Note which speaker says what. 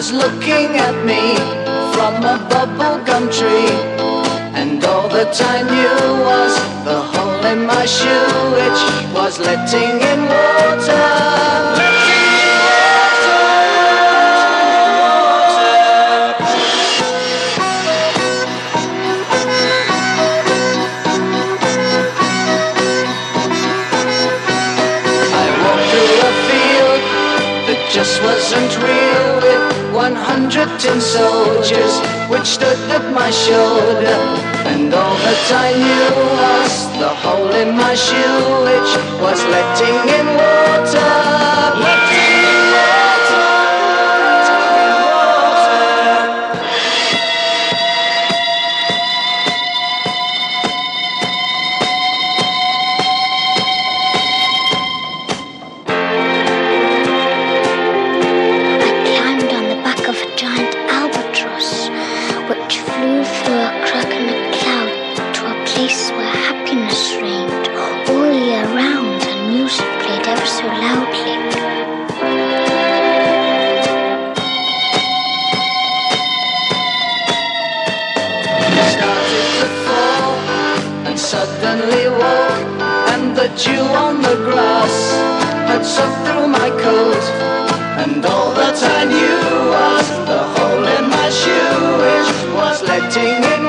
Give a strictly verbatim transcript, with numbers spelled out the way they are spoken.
Speaker 1: was looking at me from a bubblegum tree, and all that I knew was the hole in my shoe, which was letting in water. Just wasn't real, with one hundred tin soldiers which stood at my shoulder, and all that I knew was the hole in my shoe, which was letting in water. Letting in water. Suddenly woke, and the dew on the grass had soaked through my coat, and all that I knew was the hole in my shoe, which was letting in